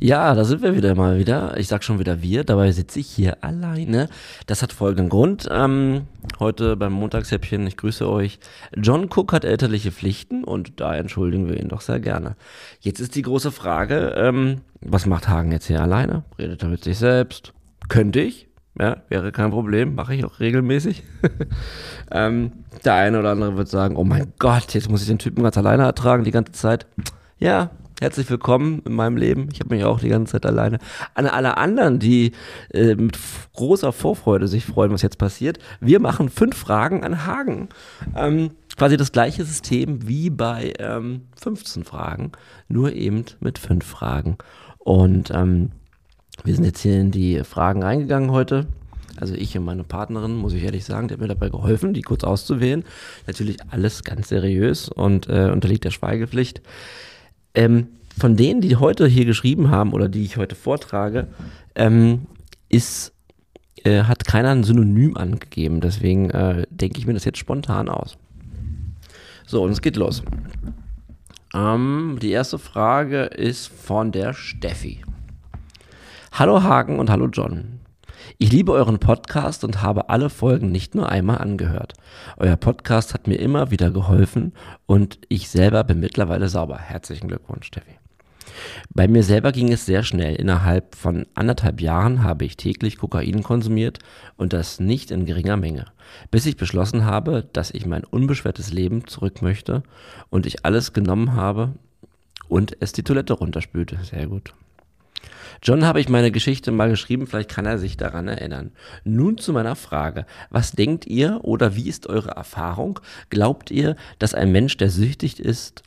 Ja, da sind wir wieder mal wieder. Ich sag schon wieder wir, dabei sitze ich hier alleine. Das hat folgenden Grund. Heute beim Montagshäppchen, ich grüße euch. John Cook hat elterliche Pflichten und da entschuldigen wir ihn doch sehr gerne. Jetzt ist die große Frage, was macht Hagen jetzt hier alleine? Redet er mit sich selbst? Könnte ich. Ja, wäre kein Problem, mache ich auch regelmäßig. Der eine oder andere wird sagen, oh mein Gott, jetzt muss ich den Typen ganz alleine ertragen die ganze Zeit. Ja, herzlich willkommen in meinem Leben. Ich habe mich auch die ganze Zeit alleine. An alle anderen, die mit großer Vorfreude sich freuen, was jetzt passiert. Wir machen 5 Fragen an Hagen. Quasi das gleiche System wie bei 15 Fragen, nur eben mit 5 Fragen. Und wir sind jetzt hier in die Fragen reingegangen heute. Also ich und meine Partnerin, muss ich ehrlich sagen, die hat mir dabei geholfen, die kurz auszuwählen. Natürlich alles ganz seriös und unterliegt der Schweigepflicht. Von denen, die heute hier geschrieben haben oder die ich heute vortrage, hat keiner ein Synonym angegeben. Deswegen denke ich mir das jetzt spontan aus. So, und es geht los. Die erste Frage ist von der Steffi. Hallo Hagen und hallo John. Ich liebe euren Podcast und habe alle Folgen nicht nur einmal angehört. Euer Podcast hat mir immer wieder geholfen und ich selber bin mittlerweile sauber. Herzlichen Glückwunsch, Steffi. Bei mir selber ging es sehr schnell. Innerhalb von 1,5 Jahren habe ich täglich Kokain konsumiert und das nicht in geringer Menge. Bis ich beschlossen habe, dass ich mein unbeschwertes Leben zurück möchte und ich alles genommen habe und es die Toilette runterspülte. Sehr gut. John habe ich meine Geschichte mal geschrieben, vielleicht kann er sich daran erinnern. Nun zu meiner Frage. Was denkt ihr oder wie ist eure Erfahrung? Glaubt ihr, dass ein Mensch, der süchtig ist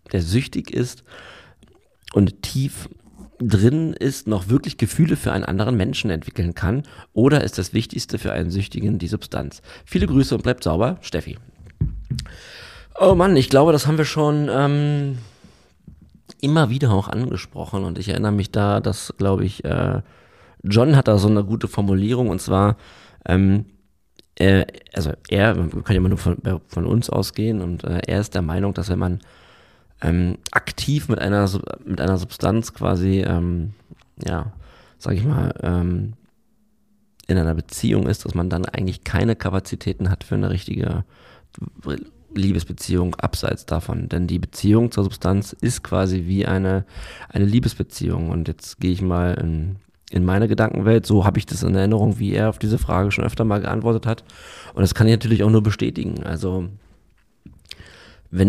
und tief drin ist, noch wirklich Gefühle für einen anderen Menschen entwickeln kann? Oder ist das Wichtigste für einen Süchtigen die Substanz? Viele Grüße und bleibt sauber, Steffi. Oh Mann, ich glaube, das haben wir schon immer wieder auch angesprochen und ich erinnere mich da, dass, glaube ich, John hat da so eine gute Formulierung und zwar, wir können ja immer nur von uns ausgehen und er ist der Meinung, dass wenn man aktiv mit einer Substanz quasi, sag ich mal, in einer Beziehung ist, dass man dann eigentlich keine Kapazitäten hat für eine richtige Liebesbeziehung abseits davon, denn die Beziehung zur Substanz ist quasi wie eine Liebesbeziehung und jetzt gehe ich mal in meine Gedankenwelt, so habe ich das in Erinnerung, wie er auf diese Frage schon öfter mal geantwortet hat und das kann ich natürlich auch nur bestätigen, also wenn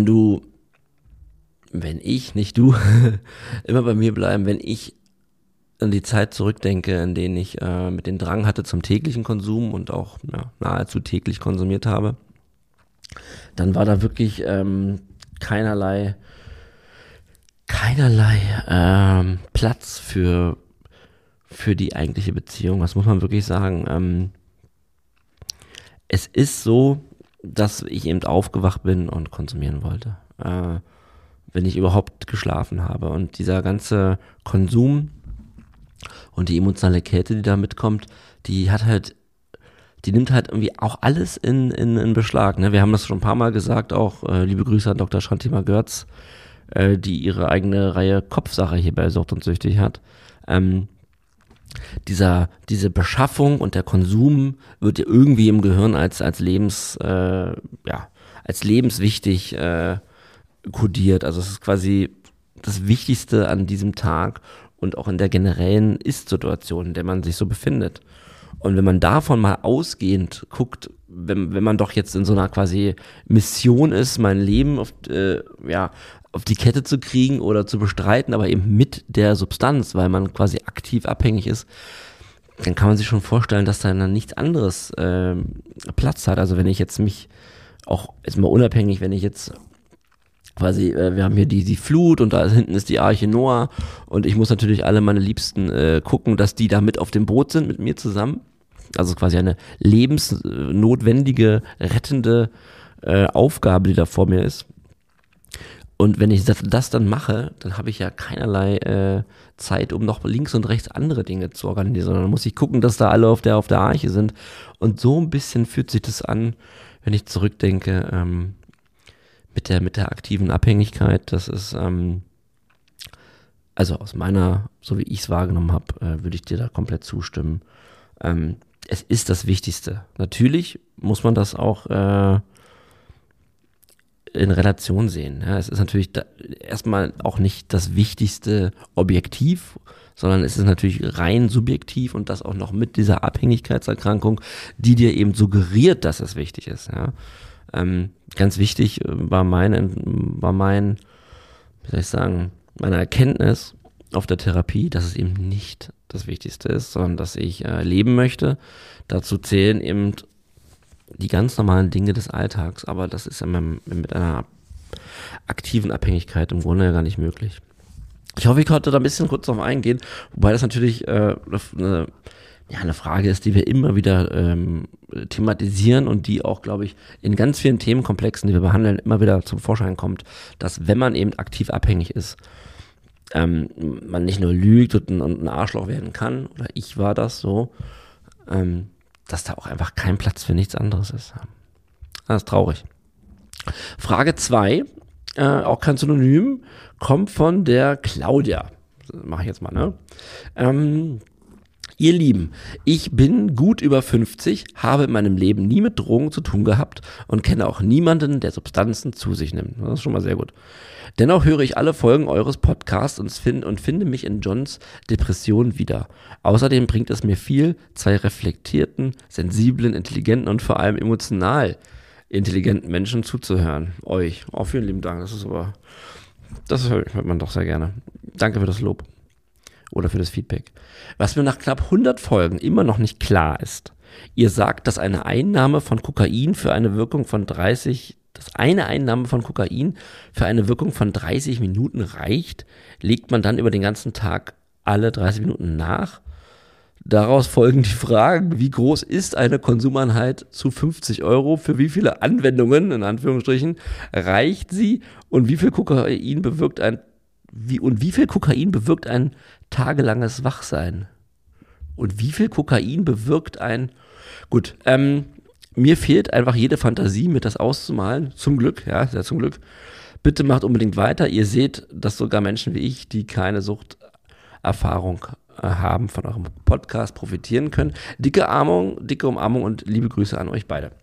ich, nicht du, immer bei mir bleiben, wenn ich an die Zeit zurückdenke, in denen ich mit den Drang hatte zum täglichen Konsum und auch nahezu täglich konsumiert habe, dann war da wirklich keinerlei Platz für die eigentliche Beziehung. Das muss man wirklich sagen. Es ist so, dass ich eben aufgewacht bin und konsumieren wollte, wenn ich überhaupt geschlafen habe. Und dieser ganze Konsum und die emotionale Kälte, die da mitkommt, die nimmt halt irgendwie auch alles in Beschlag. Ne? Wir haben das schon ein paar Mal gesagt, auch liebe Grüße an Dr. Shantima Görz, die ihre eigene Reihe Kopfsache hier bei Sucht und Süchtig hat. Diese Beschaffung und der Konsum wird ja irgendwie im Gehirn als lebenswichtig kodiert. Also es ist quasi das Wichtigste an diesem Tag und auch in der generellen Ist-Situation, in der man sich so befindet. Und wenn man davon mal ausgehend guckt, wenn man doch jetzt in so einer quasi Mission ist, mein Leben auf die Kette zu kriegen oder zu bestreiten, aber eben mit der Substanz, weil man quasi aktiv abhängig ist, dann kann man sich schon vorstellen, dass da dann nichts anderes Platz hat. Also wenn ich jetzt mich auch, jetzt mal unabhängig, wenn ich jetzt quasi, wir haben hier die Flut und da hinten ist die Arche Noah und ich muss natürlich alle meine Liebsten gucken, dass die da mit auf dem Boot sind mit mir zusammen. Also quasi eine lebensnotwendige, rettende Aufgabe, die da vor mir ist. Und wenn ich das dann mache, dann habe ich ja keinerlei Zeit, um noch links und rechts andere Dinge zu organisieren, sondern dann muss ich gucken, dass da alle auf der Arche sind. Und so ein bisschen fühlt sich das an, wenn ich zurückdenke, mit der aktiven Abhängigkeit. Das ist also aus meiner, so wie ich es wahrgenommen habe, würde ich dir da komplett zustimmen. Es ist das Wichtigste. Natürlich muss man das auch in Relation sehen. Ja, es ist natürlich erstmal auch nicht das wichtigste Objektiv, sondern es ist natürlich rein subjektiv und das auch noch mit dieser Abhängigkeitserkrankung, die dir eben suggeriert, dass es wichtig ist. Ja. Ganz wichtig war mein, wie soll ich sagen, meine Erkenntnis auf der Therapie, dass es eben nicht das Wichtigste ist, sondern dass ich leben möchte. Dazu zählen eben die ganz normalen Dinge des Alltags, aber das ist mit einer aktiven Abhängigkeit im Grunde ja gar nicht möglich. Ich hoffe, ich konnte da ein bisschen kurz drauf eingehen, wobei das natürlich eine Frage ist, die wir immer wieder thematisieren und die auch, glaube ich, in ganz vielen Themenkomplexen, die wir behandeln, immer wieder zum Vorschein kommt, dass wenn man eben aktiv abhängig ist, man nicht nur lügt und ein Arschloch werden kann, oder ich war das so, dass da auch einfach kein Platz für nichts anderes ist. Das ist traurig. Frage 2, auch kein Synonym, kommt von der Claudia. Mache ich jetzt mal, ne? Ihr Lieben, ich bin gut über 50, habe in meinem Leben nie mit Drogen zu tun gehabt und kenne auch niemanden, der Substanzen zu sich nimmt. Das ist schon mal sehr gut. Dennoch höre ich alle Folgen eures Podcasts und finde mich in Johns Depression wieder. Außerdem bringt es mir viel, 2 reflektierten, sensiblen, intelligenten und vor allem emotional intelligenten Menschen zuzuhören. Euch. Oh, vielen lieben Dank. Das hört man doch sehr gerne. Danke für das Lob. Oder für das Feedback. Was mir nach knapp 100 Folgen immer noch nicht klar ist. Ihr sagt, dass eine Einnahme von Kokain für eine Wirkung von 30 Minuten reicht. Legt man dann über den ganzen Tag alle 30 Minuten nach? Daraus folgen die Fragen, wie groß ist eine Konsumeinheit zu 50 Euro? Für wie viele Anwendungen, in Anführungsstrichen, reicht sie? Und wie viel Kokain bewirkt ein tagelanges Wachsein? Und wie viel Kokain bewirkt ein... Gut, mir fehlt einfach jede Fantasie, mir das auszumalen. Zum Glück, ja, sehr zum Glück. Bitte macht unbedingt weiter. Ihr seht, dass sogar Menschen wie ich, die keine Suchterfahrung haben, von eurem Podcast profitieren können. Dicke Umarmung und liebe Grüße an euch beide.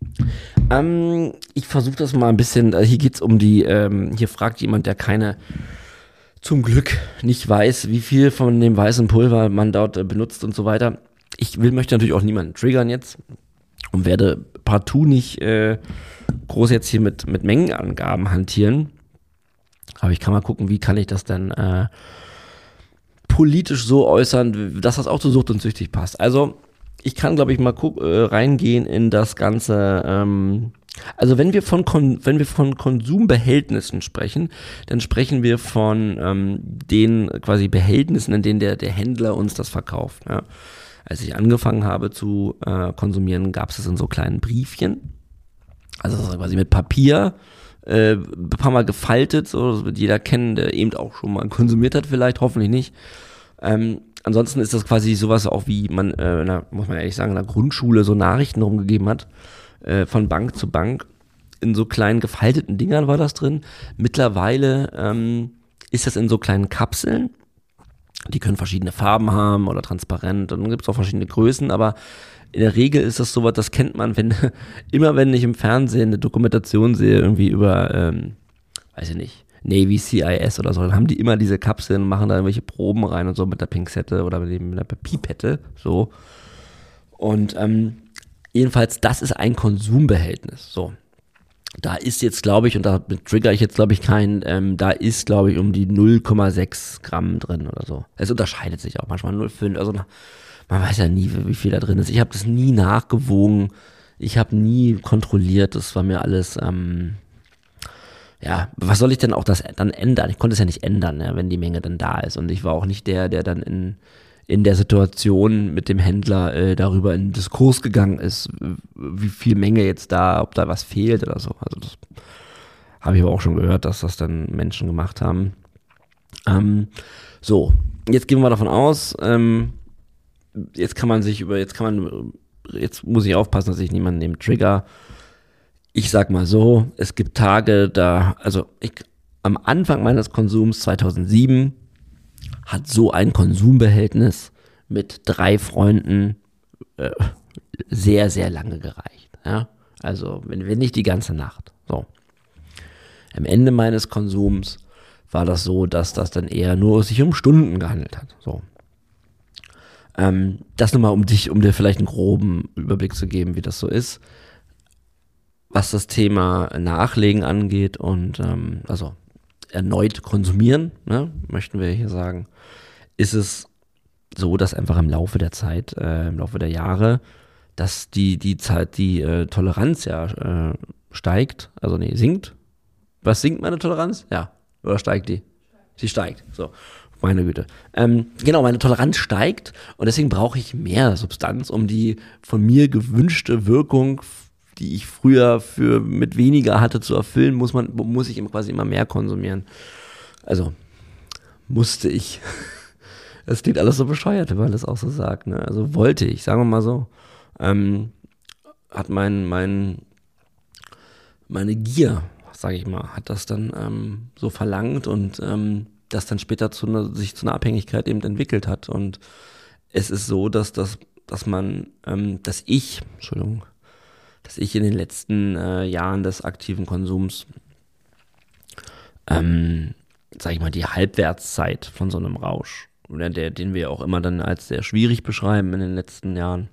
Ich versuche das mal ein bisschen, hier geht's um hier fragt jemand, der zum Glück nicht weiß, wie viel von dem weißen Pulver man dort benutzt und so weiter. Möchte natürlich auch niemanden triggern jetzt und werde partout nicht groß jetzt hier mit Mengenangaben hantieren. Aber ich kann mal gucken, wie kann ich das denn politisch so äußern, dass das auch zu Sucht und Süchtig passt. Also ich kann, glaube ich, mal reingehen in das Ganze. Also wenn wir von Konsumbehältnissen sprechen, dann sprechen wir von den quasi Behältnissen, in denen der Händler uns das verkauft. Ja. Als ich angefangen habe zu konsumieren, gab es das in so kleinen Briefchen. Also quasi mit Papier, ein paar Mal gefaltet, so das wird jeder kennen, der eben auch schon mal konsumiert hat vielleicht, hoffentlich nicht. Ansonsten ist das quasi sowas auch wie man, muss man ehrlich sagen, in der Grundschule so Nachrichten rumgegeben hat, von Bank zu Bank. In so kleinen gefalteten Dingern war das drin. Mittlerweile ist das in so kleinen Kapseln. Die können verschiedene Farben haben oder transparent und dann gibt es auch verschiedene Größen, aber in der Regel ist das sowas, das kennt man, wenn ich im Fernsehen eine Dokumentation sehe, irgendwie über, weiß ich nicht, Navy CIS oder so, dann haben die immer diese Kapseln, machen da irgendwelche Proben rein und so mit der Pinzette oder mit der Pipette, so. Und jedenfalls, das ist ein Konsumbehältnis, so. Da ist jetzt, glaube ich, und da trigger ich jetzt, glaube ich, da ist, glaube ich, um die 0,6 Gramm drin oder so. Es unterscheidet sich auch manchmal 0,5, also man weiß ja nie, wie viel da drin ist. Ich habe das nie nachgewogen, ich habe nie kontrolliert, das war mir alles, ja, was soll ich denn auch das dann ändern? Ich konnte es ja nicht ändern, ja, wenn die Menge dann da ist. Und ich war auch nicht der dann in der Situation mit dem Händler darüber in den Diskurs gegangen ist, wie viel Menge jetzt da, ob da was fehlt oder so. Also das habe ich aber auch schon gehört, dass das dann Menschen gemacht haben. So, jetzt gehen wir davon aus, jetzt muss ich aufpassen, dass ich niemanden nehme Trigger. Ich sag mal so, es gibt Tage, am Anfang meines Konsums 2007 hat so ein Konsumbehältnis mit 3 Freunden sehr, sehr lange gereicht. Ja? Also, wenn nicht die ganze Nacht. So. Am Ende meines Konsums war das so, dass das dann eher nur sich um Stunden gehandelt hat. So. Das nur mal, um dir vielleicht einen groben Überblick zu geben, wie das so ist. Was das Thema Nachlegen angeht und also erneut konsumieren, ne, möchten wir hier sagen, ist es so, dass einfach im Laufe der Zeit, im Laufe der Jahre, dass die Toleranz ja steigt, also nee, sinkt. Was sinkt meine Toleranz? Ja, oder steigt die? Sie steigt, so. Meine Güte. Genau, meine Toleranz steigt und deswegen brauche ich mehr Substanz, um die von mir gewünschte Wirkung, die ich früher mit weniger hatte, zu erfüllen, muss ich quasi immer mehr konsumieren. Also, musste ich. Das klingt alles so bescheuert, wenn man das auch so sagt, ne? Also wollte ich, sagen wir mal so. Hat meine Gier, sage ich mal, hat das dann so verlangt und das dann später sich zu einer Abhängigkeit eben entwickelt hat. Und es ist so, dass ich in den letzten Jahren des aktiven Konsums, sag ich mal, die Halbwertszeit von so einem Rausch, oder den wir auch immer dann als sehr schwierig beschreiben in den letzten Jahren,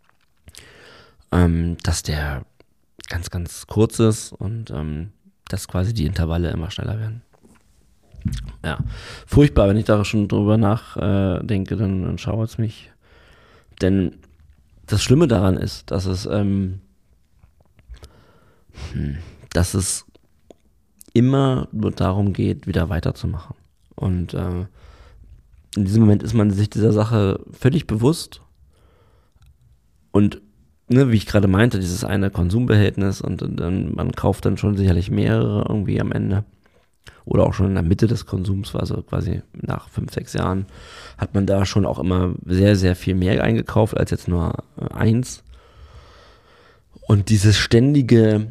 dass der ganz, ganz kurz ist und dass quasi die Intervalle immer schneller werden. Ja, furchtbar, wenn ich da schon drüber nachdenke, dann schauert es mich. Denn das Schlimme daran ist, dass es immer nur darum geht, wieder weiterzumachen. Und in diesem Moment ist man sich dieser Sache völlig bewusst. Und wie ich gerade meinte, dieses eine Konsumbehältnis und dann man kauft dann schon sicherlich mehrere irgendwie am Ende. Oder auch schon in der Mitte des Konsums, also quasi nach 5, 6 Jahren, hat man da schon auch immer sehr, sehr viel mehr eingekauft als jetzt nur eins. Und dieser ständige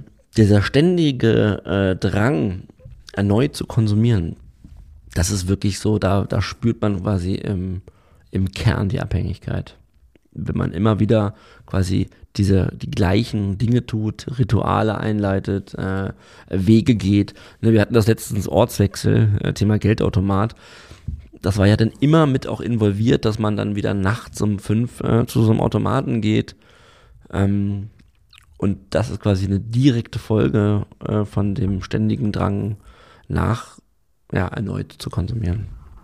Drang, erneut zu konsumieren, das ist wirklich so, da spürt man quasi im Kern die Abhängigkeit. Wenn man immer wieder quasi die gleichen Dinge tut, Rituale einleitet, Wege geht. Wir hatten das letztens Ortswechsel, Thema Geldautomat. Das war ja dann immer mit auch involviert, dass man dann wieder nachts um 5 zu so einem Automaten geht. Und das ist quasi eine direkte Folge von dem ständigen Drang erneut zu konsumieren.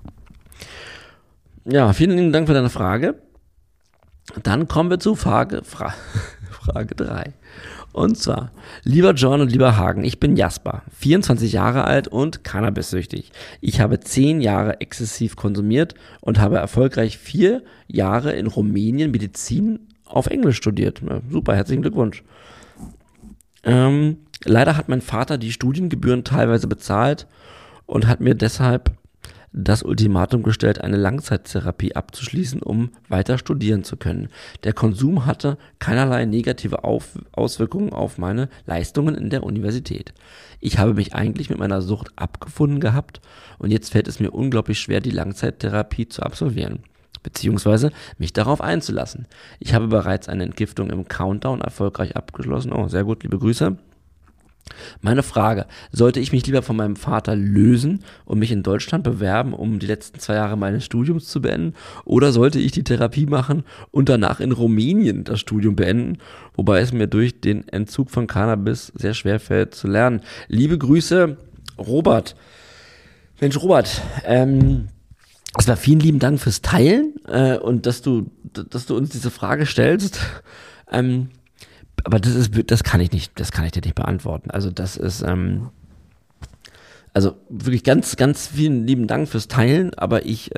Ja, vielen lieben Dank für deine Frage. Dann kommen wir zu Frage 3. Und zwar, lieber John und lieber Hagen, ich bin Jasper, 24 Jahre alt und cannabissüchtig. Ich habe 10 Jahre exzessiv konsumiert und habe erfolgreich 4 Jahre in Rumänien Medizin auf Englisch studiert. Ja, super, herzlichen Glückwunsch. Leider hat mein Vater die Studiengebühren teilweise bezahlt und hat mir deshalb das Ultimatum gestellt, eine Langzeittherapie abzuschließen, um weiter studieren zu können. Der Konsum hatte keinerlei negative Auswirkungen auf meine Leistungen in der Universität. Ich habe mich eigentlich mit meiner Sucht abgefunden gehabt und jetzt fällt es mir unglaublich schwer, die Langzeittherapie zu absolvieren, beziehungsweise mich darauf einzulassen. Ich habe bereits eine Entgiftung im Countdown erfolgreich abgeschlossen. Oh, sehr gut, liebe Grüße. Meine Frage, sollte ich mich lieber von meinem Vater lösen und mich in Deutschland bewerben, um die letzten 2 Jahre meines Studiums zu beenden? Oder sollte ich die Therapie machen und danach in Rumänien das Studium beenden? Wobei es mir durch den Entzug von Cannabis sehr schwer fällt zu lernen. Liebe Grüße, Robert. Mensch, Robert, erstmal vielen lieben Dank fürs Teilen und dass du uns diese Frage stellst. Aber das kann ich dir nicht beantworten. Also das ist, also wirklich ganz, ganz vielen lieben Dank fürs Teilen, aber ich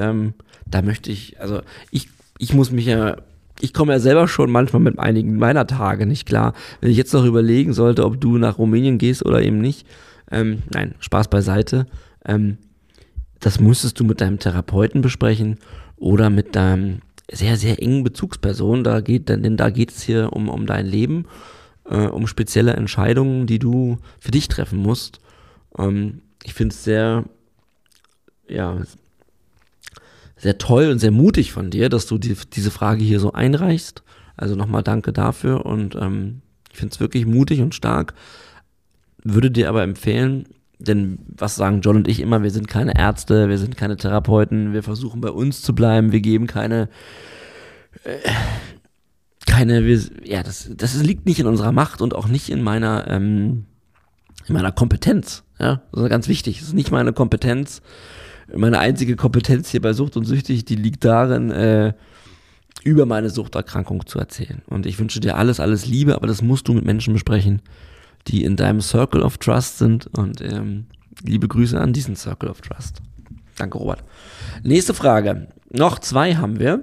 komme ja selber schon manchmal mit einigen meiner Tage nicht klar. Wenn ich jetzt noch überlegen sollte, ob du nach Rumänien gehst oder eben nicht, nein, Spaß beiseite, das müsstest du mit deinem Therapeuten besprechen oder mit deinem sehr, sehr engen Bezugsperson, da geht es hier um dein Leben, um spezielle Entscheidungen, die du für dich treffen musst. Ich finde es sehr, sehr toll und sehr mutig von dir, dass du diese Frage hier so einreichst. Also nochmal danke dafür und ich finde es wirklich mutig und stark. Würde dir aber empfehlen, denn was sagen John und ich immer, wir sind keine Ärzte, wir sind keine Therapeuten, wir versuchen bei uns zu bleiben, wir geben das liegt nicht in unserer Macht und auch nicht in meiner Kompetenz. Ja, das ist ganz wichtig. Das ist nicht meine Kompetenz. Meine einzige Kompetenz hier bei Sucht und Süchtig, die liegt darin, über meine Suchterkrankung zu erzählen. Und ich wünsche dir alles Liebe, aber das musst du mit Menschen besprechen, die in deinem Circle of Trust sind. Und liebe Grüße an diesen Circle of Trust. Danke, Robert. Nächste Frage. Noch 2 haben wir.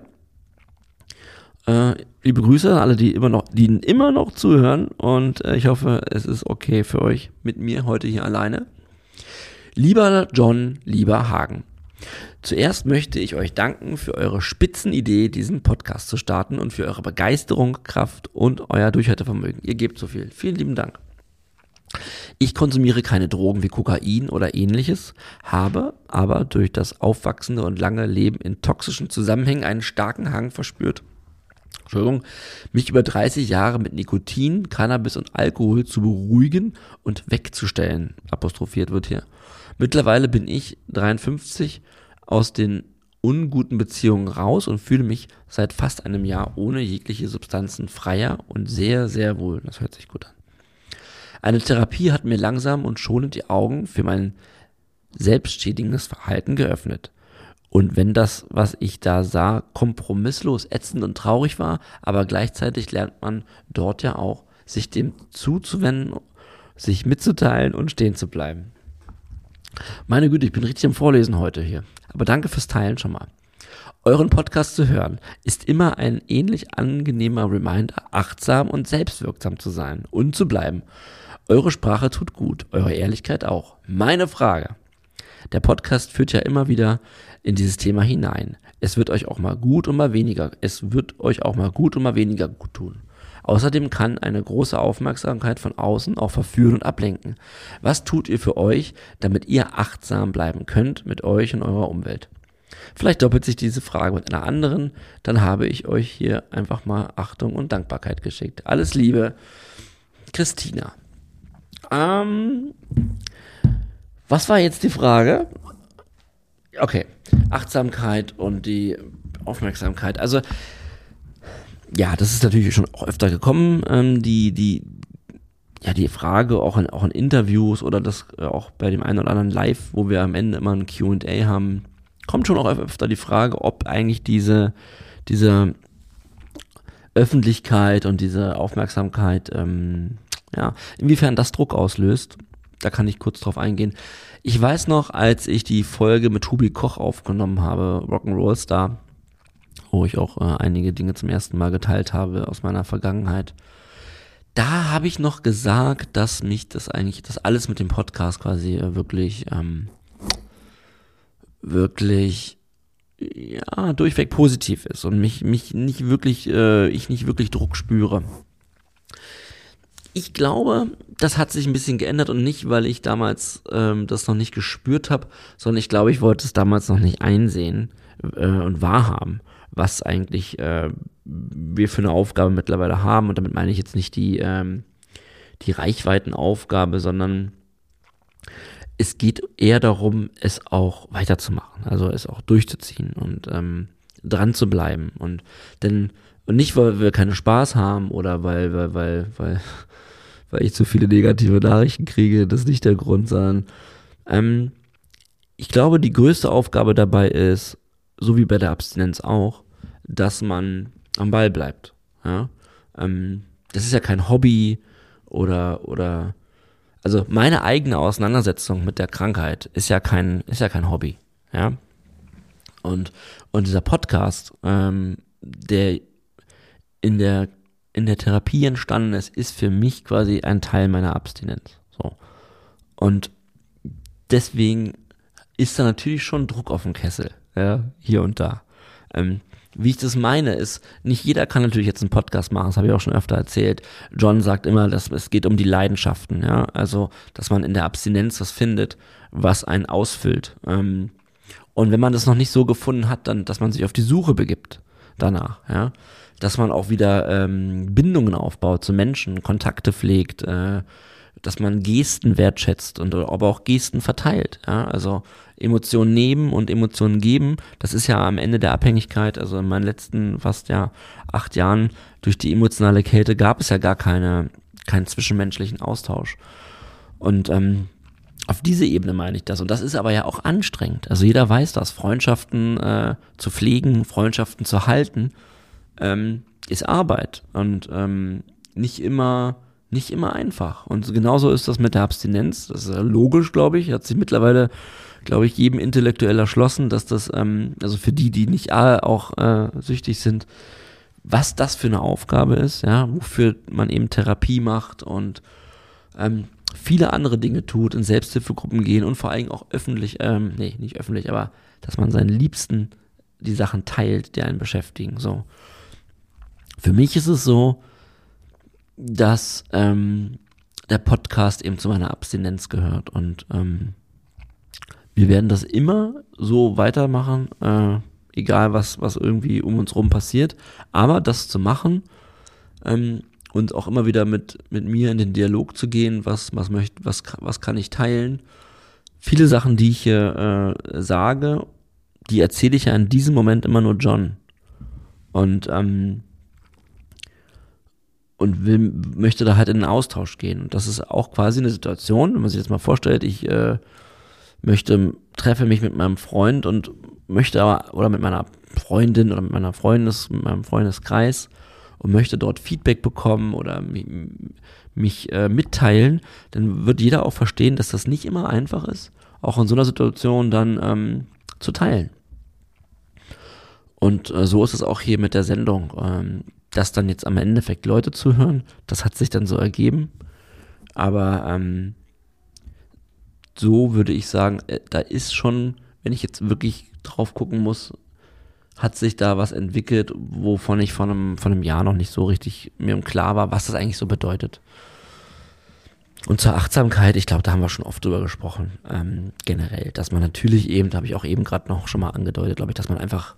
Liebe Grüße an alle, die immer noch zuhören. Und ich hoffe, es ist okay für euch mit mir heute hier alleine. Lieber John, lieber Hagen. Zuerst möchte ich euch danken für eure Spitzenidee, diesen Podcast zu starten und für eure Begeisterung, Kraft und euer Durchhaltevermögen. Ihr gebt so viel. Vielen lieben Dank. Ich konsumiere keine Drogen wie Kokain oder ähnliches, habe aber durch das aufwachsende und lange Leben in toxischen Zusammenhängen einen starken Hang verspürt, mich über 30 Jahre mit Nikotin, Cannabis und Alkohol zu beruhigen und wegzustellen, apostrophiert wird hier. Mittlerweile bin ich 53 aus den unguten Beziehungen raus und fühle mich seit fast einem Jahr ohne jegliche Substanzen freier und sehr, sehr wohl. Das hört sich gut an. Eine Therapie hat mir langsam und schonend die Augen für mein selbstschädigendes Verhalten geöffnet. Und wenn das, was ich da sah, kompromisslos, ätzend und traurig war, aber gleichzeitig lernt man dort ja auch, sich dem zuzuwenden, sich mitzuteilen und stehen zu bleiben. Meine Güte, ich bin richtig am Vorlesen heute hier. Aber danke fürs Teilen schon mal. Euren Podcast zu hören ist immer ein ähnlich angenehmer Reminder, achtsam und selbstwirksam zu sein und zu bleiben. Eure Sprache tut gut, eure Ehrlichkeit auch. Meine Frage. Der Podcast führt ja immer wieder in dieses Thema hinein. Es wird euch auch mal gut und mal weniger gut tun. Außerdem kann eine große Aufmerksamkeit von außen auch verführen und ablenken. Was tut ihr für euch, damit ihr achtsam bleiben könnt mit euch und eurer Umwelt? Vielleicht doppelt sich diese Frage mit einer anderen, dann habe ich euch hier einfach mal Achtung und Dankbarkeit geschickt. Alles Liebe, Christina. Was war jetzt die Frage? Okay, Achtsamkeit und die Aufmerksamkeit. Also, ja, das ist natürlich schon auch öfter gekommen, die Frage auch in Interviews oder das auch bei dem einen oder anderen Live, wo wir am Ende immer ein Q&A haben, kommt schon auch öfter die Frage, ob eigentlich diese Öffentlichkeit und diese Aufmerksamkeit, inwiefern das Druck auslöst. Da kann ich kurz drauf eingehen. Ich weiß noch, als ich die Folge mit Hubi Koch aufgenommen habe, Rock'n'Roll Star, wo ich auch einige Dinge zum ersten Mal geteilt habe aus meiner Vergangenheit, da habe ich noch gesagt, dass mich das alles mit dem Podcast quasi wirklich durchweg positiv ist und ich nicht wirklich Druck spüre. Ich glaube, das hat sich ein bisschen geändert und nicht, weil ich damals das noch nicht gespürt habe, sondern ich glaube, ich wollte es damals noch nicht einsehen und wahrhaben, was eigentlich wir für eine Aufgabe mittlerweile haben. Und damit meine ich jetzt nicht die Reichweitenaufgabe, sondern es geht eher darum, es auch weiterzumachen, also es auch durchzuziehen und dran zu bleiben. Und nicht, weil wir keinen Spaß haben oder weil ich zu viele negative Nachrichten kriege, das ist nicht der Grund, sondern ich glaube, die größte Aufgabe dabei ist, so wie bei der Abstinenz auch, dass man am Ball bleibt. Ja? Das ist ja kein Hobby oder also meine eigene Auseinandersetzung mit der Krankheit ist ja kein Hobby. Ja? Und dieser Podcast, der in der Therapie entstanden ist für mich quasi ein Teil meiner Abstinenz. So. Und deswegen ist da natürlich schon Druck auf dem Kessel, ja, hier und da. Wie ich das meine, ist, nicht jeder kann natürlich jetzt einen Podcast machen, das habe ich auch schon öfter erzählt. John sagt immer, dass es geht um die Leidenschaften, ja, also, dass man in der Abstinenz was findet, was einen ausfüllt. Und wenn man das noch nicht so gefunden hat, dann, dass man sich auf die Suche begibt danach, ja, dass man auch wieder Bindungen aufbaut zu Menschen, Kontakte pflegt, dass man Gesten wertschätzt und aber auch Gesten verteilt, ja, also Emotionen nehmen und Emotionen geben, das ist ja am Ende der Abhängigkeit, also in meinen letzten fast 8 Jahren durch die emotionale Kälte gab es ja gar keinen zwischenmenschlichen Austausch und auf diese Ebene meine ich das. Und das ist aber ja auch anstrengend. Also jeder weiß das. Freundschaften zu pflegen, Freundschaften zu halten, ist Arbeit. Und nicht immer einfach. Und genauso ist das mit der Abstinenz. Das ist ja logisch, glaube ich. Hat sich mittlerweile, glaube ich, jedem intellektuell erschlossen, dass das, also für die nicht auch süchtig sind, was das für eine Aufgabe ist, ja, wofür man eben Therapie macht und viele andere Dinge tut, in Selbsthilfegruppen gehen und vor allem auch öffentlich, nicht öffentlich, aber dass man seinen Liebsten die Sachen teilt, die einen beschäftigen. So. Für mich ist es so, dass der Podcast eben zu meiner Abstinenz gehört und wir werden das immer so weitermachen, egal was irgendwie um uns rum passiert, aber das zu machen, und auch immer wieder mit mir in den Dialog zu gehen, was kann ich teilen. Viele Sachen, die ich hier sage, die erzähle ich ja in diesem Moment immer nur John. Und möchte da halt in den Austausch gehen. Und das ist auch quasi eine Situation, wenn man sich das mal vorstellt, ich treffe mich mit meinem Freund und möchte aber, oder mit meiner Freundin oder mit meinem Freundeskreis und möchte dort Feedback bekommen oder mich mitteilen, dann wird jeder auch verstehen, dass das nicht immer einfach ist, auch in so einer Situation dann zu teilen. Und so ist es auch hier mit der Sendung, dass dann jetzt am Endeffekt Leute zuhören, das hat sich dann so ergeben, aber so würde ich sagen, da ist schon, wenn ich jetzt wirklich drauf gucken muss, hat sich da was entwickelt, wovon ich vor einem Jahr noch nicht so richtig mir im Klaren war, was das eigentlich so bedeutet. Und zur Achtsamkeit, ich glaube, da haben wir schon oft drüber gesprochen, generell, dass man natürlich eben, da habe ich auch eben gerade noch schon mal angedeutet, glaube ich, dass man einfach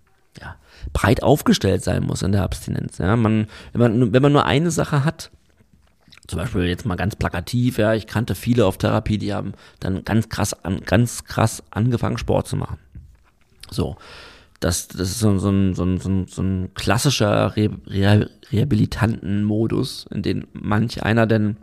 breit aufgestellt sein muss in der Abstinenz. Ja, wenn man nur eine Sache hat, zum Beispiel jetzt mal ganz plakativ, ja, ich kannte viele auf Therapie, die haben dann ganz krass angefangen, Sport zu machen. So, das ist so ein klassischer Rehabilitanten-Modus, in den manch einer denn,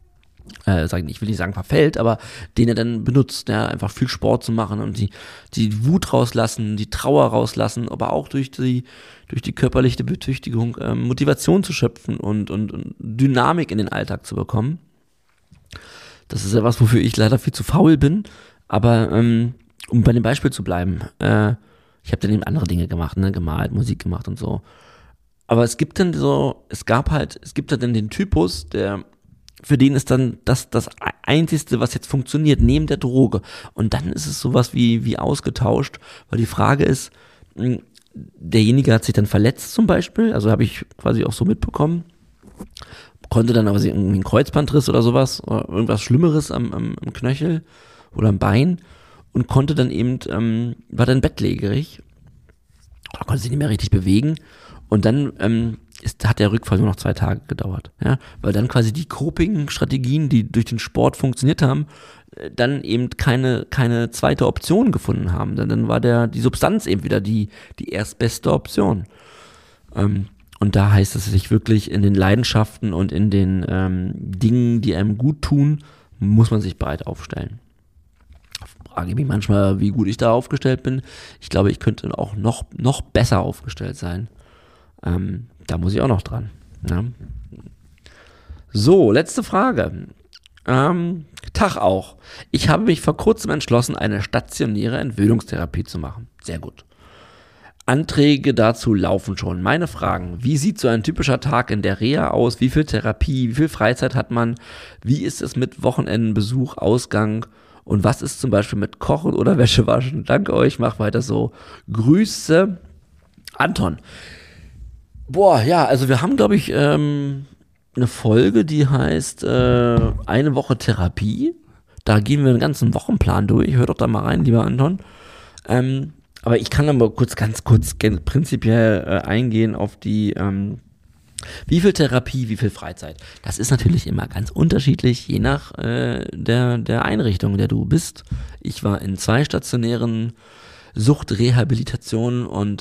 ich will nicht sagen verfällt, aber den er dann benutzt, ja, einfach viel Sport zu machen und die Wut rauslassen, die Trauer rauslassen, aber auch durch die körperliche Betüchtigung Motivation zu schöpfen und Dynamik in den Alltag zu bekommen. Das ist ja was, wofür ich leider viel zu faul bin, aber um bei dem Beispiel zu bleiben, ich habe dann eben andere Dinge gemacht, ne, gemalt, Musik gemacht und so. Aber es gibt dann den Typus, für den ist dann das Einzige, was jetzt funktioniert, neben der Droge. Und dann ist es sowas wie ausgetauscht, weil die Frage ist, derjenige hat sich dann verletzt zum Beispiel, also habe ich quasi auch so mitbekommen, konnte dann aber irgendwie einen Kreuzbandriss oder sowas, oder irgendwas Schlimmeres am Knöchel oder am Bein und konnte dann eben, war dann bettlägerig, konnte sich nicht mehr richtig bewegen und dann hat der Rückfall nur noch 2 Tage gedauert, ja, weil dann quasi die Coping-Strategien, die durch den Sport funktioniert haben, dann eben keine zweite Option gefunden haben. Dann war die Substanz eben wieder die erstbeste Option. Und da heißt es sich wirklich in den Leidenschaften und in den Dingen, die einem gut tun, muss man sich breit aufstellen. Frage ich mich manchmal, wie gut ich da aufgestellt bin. Ich glaube, ich könnte auch noch besser aufgestellt sein. Da muss ich auch noch dran. Ja. So, letzte Frage. Tag auch. Ich habe mich vor kurzem entschlossen, eine stationäre Entwöhnungstherapie zu machen. Sehr gut. Anträge dazu laufen schon. Meine Fragen: Wie sieht so ein typischer Tag in der Reha aus? Wie viel Therapie, wie viel Freizeit hat man? Wie ist es mit Wochenendenbesuch, Ausgang? Und was ist zum Beispiel mit Kochen oder Wäschewaschen? Danke euch, mach weiter so. Grüße, Anton. Boah, ja, also wir haben, glaube ich, eine Folge, die heißt eine Woche Therapie. Da gehen wir einen ganzen Wochenplan durch. Hört doch da mal rein, lieber Anton. Aber ich kann aber ganz kurz prinzipiell eingehen auf die, wie viel Therapie, wie viel Freizeit. Das ist natürlich immer ganz unterschiedlich, je nach der Einrichtung, in der du bist. Ich war in 2 stationären Suchtrehabilitationen und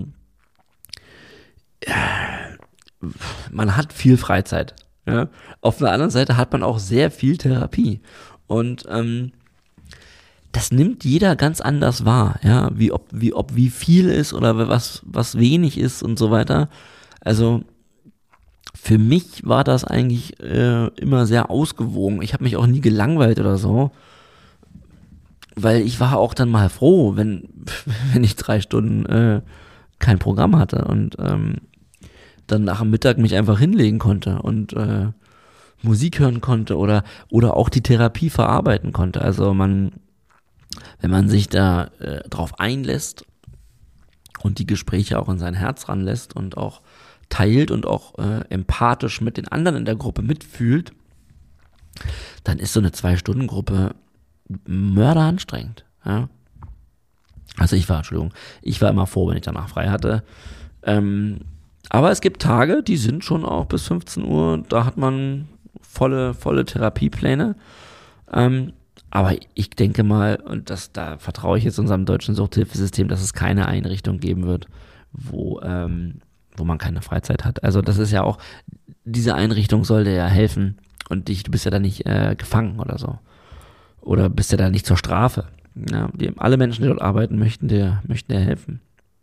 man hat viel Freizeit. Ja? Auf der anderen Seite hat man auch sehr viel Therapie. Und das nimmt jeder ganz anders wahr, ja, wie viel ist oder was wenig ist und so weiter. Also für mich war das eigentlich immer sehr ausgewogen. Ich habe mich auch nie gelangweilt oder so, weil ich war auch dann mal froh, wenn ich 3 Stunden kein Programm hatte und dann nach dem Mittag mich einfach hinlegen konnte und Musik hören konnte oder auch die Therapie verarbeiten konnte. Also wenn man sich da drauf einlässt und die Gespräche auch in sein Herz ranlässt und auch teilt und auch empathisch mit den anderen in der Gruppe mitfühlt, dann ist so eine 2-Stunden-Gruppe mörderanstrengend. Ja? Also ich war immer froh, wenn ich danach frei hatte. Aber es gibt Tage, die sind schon auch bis 15 Uhr, da hat man volle Therapiepläne. Aber ich denke mal, und da vertraue ich jetzt unserem deutschen Suchthilfesystem, dass es keine Einrichtung geben wird, wo man keine Freizeit hat. Also das ist ja auch, diese Einrichtung soll dir ja helfen und du bist ja da nicht gefangen oder so. Oder bist ja da nicht zur Strafe. Ja, alle Menschen, die dort arbeiten, möchten dir helfen.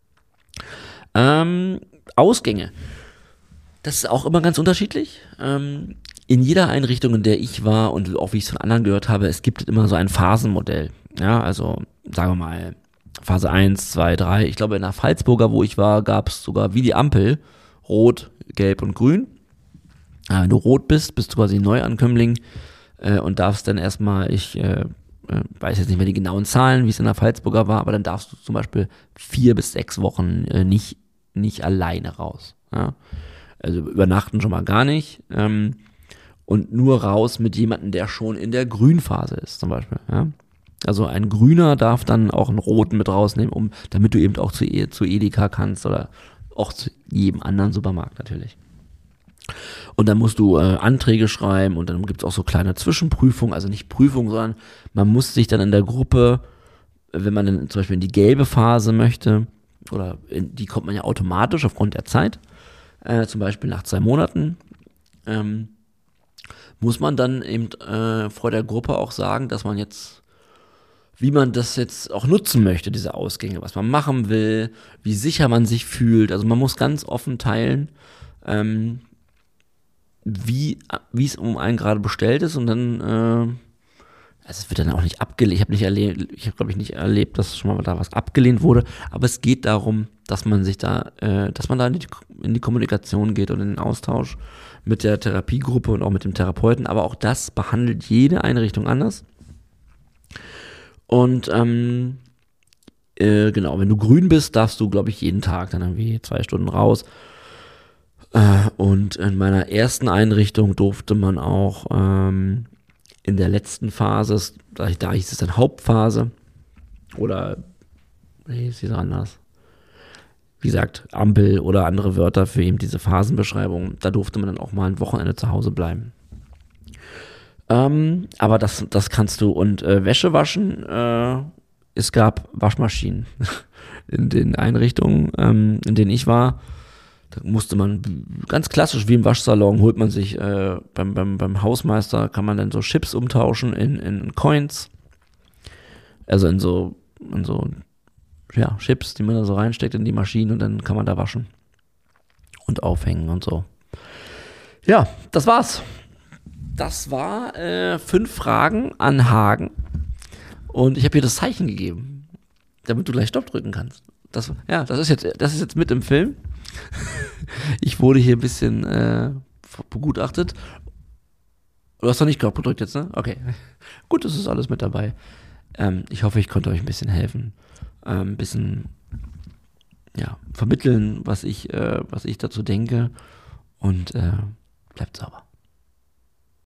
Ausgänge. Das ist auch immer ganz unterschiedlich. In jeder Einrichtung, in der ich war und auch wie ich es von anderen gehört habe, es gibt immer so ein Phasenmodell. Ja, also sagen wir mal Phase 1, 2, 3. Ich glaube in der Pfalzburger, wo ich war, gab es sogar wie die Ampel, Rot, Gelb und Grün. Wenn du rot bist du quasi Neuankömmling und darfst dann erstmal, ich weiß jetzt nicht mehr die genauen Zahlen, wie es in der Pfalzburger war, aber dann darfst du zum Beispiel 4 bis 6 Wochen nicht alleine raus. Ja? Also übernachten schon mal gar nicht. Und nur raus mit jemandem, der schon in der Grünphase ist, zum Beispiel. Ja? Also ein Grüner darf dann auch einen Roten mit rausnehmen, damit du eben auch zu Edeka kannst oder auch zu jedem anderen Supermarkt natürlich. Und dann musst du Anträge schreiben und dann gibt es auch so kleine Zwischenprüfungen, also nicht Prüfungen, sondern man muss sich dann in der Gruppe, wenn man dann zum Beispiel in die gelbe Phase möchte, oder die kommt man ja automatisch aufgrund der Zeit, zum Beispiel nach 2 Monaten, muss man dann eben vor der Gruppe auch sagen, dass man jetzt, wie man das jetzt auch nutzen möchte, diese Ausgänge, was man machen will, wie sicher man sich fühlt. Also man muss ganz offen teilen, wie es um einen gerade bestellt ist und dann, also es wird dann auch nicht abgelehnt. Ich habe glaube ich nicht erlebt, dass schon mal da was abgelehnt wurde, aber es geht darum, dass man sich da, in die Kommunikation geht und in den Austausch mit der Therapiegruppe und auch mit dem Therapeuten, aber auch das behandelt jede Einrichtung anders. Und genau, wenn du grün bist, darfst du, glaube ich, jeden Tag dann irgendwie 2 Stunden raus. Und in meiner ersten Einrichtung durfte man auch in der letzten Phase, da hieß es dann Hauptphase, oder nee, ist es anders. Wie gesagt, Ampel oder andere Wörter für eben diese Phasenbeschreibung, da durfte man dann auch mal ein Wochenende zu Hause bleiben. Aber das kannst du. Und Wäsche waschen, es gab Waschmaschinen in den Einrichtungen, in denen ich war. Da musste man ganz klassisch wie im Waschsalon, holt man sich beim Hausmeister, kann man dann so Chips umtauschen in Coins. Also in so ja, Chips, die man da so reinsteckt in die Maschine und dann kann man da waschen und aufhängen und so. Ja, das war's. Das war 5 Fragen an Hagen und ich habe hier das Zeichen gegeben, damit du gleich Stopp drücken kannst. Das ist jetzt mit im Film. Ich wurde hier ein bisschen begutachtet. Du hast doch nicht Stopp gedrückt jetzt, ne? Okay. Gut, das ist alles mit dabei. Ich hoffe, ich konnte euch ein bisschen helfen. Ein bisschen vermitteln, was ich dazu denke und bleibt sauber.